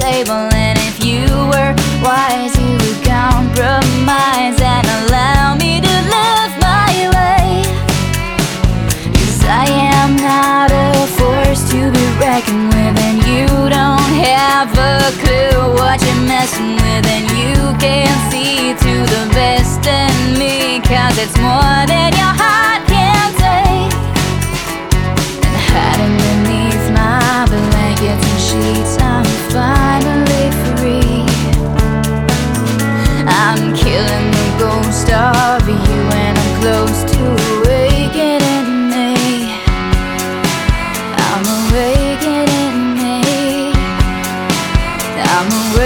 table. And if you were wise, you would compromise and allow me to live my way. 'Cause I am not a force to be reckoned with, and you don't have a clue what you're messing with. And you can't see through the best in me, 'cause it's more than your heart can take. And hiding beneath my blankets and sheets, I'm finally free. I'm killing the ghost of you, and I'm close to awakening me. I'm awakening me. I'm awakening.